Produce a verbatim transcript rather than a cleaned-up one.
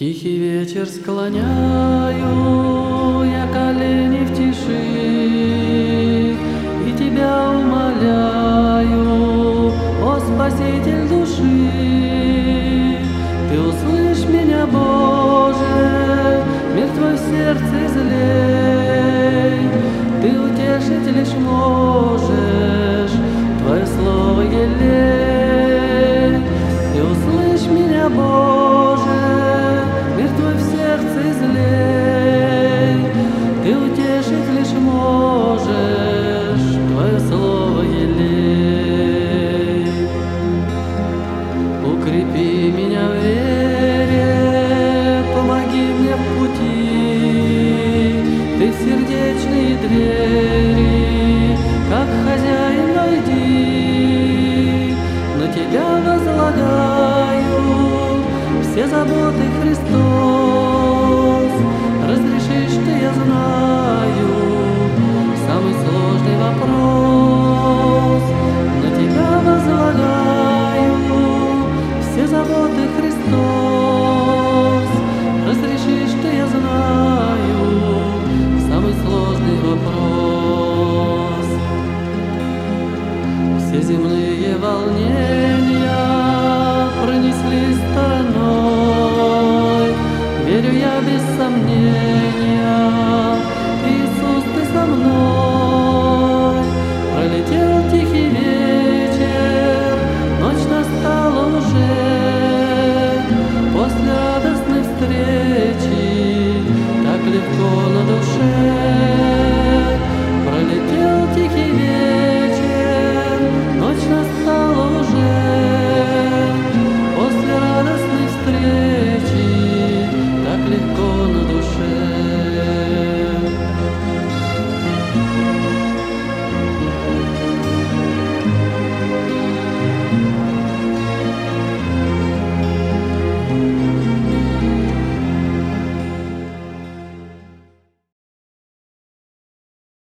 Тихий вечер склоняю я колени в тиши и тебя умоляю, о Спаситель души. Ты услышь меня, Боже, мир твой в сердце излей, Ты утешить лишь можешь.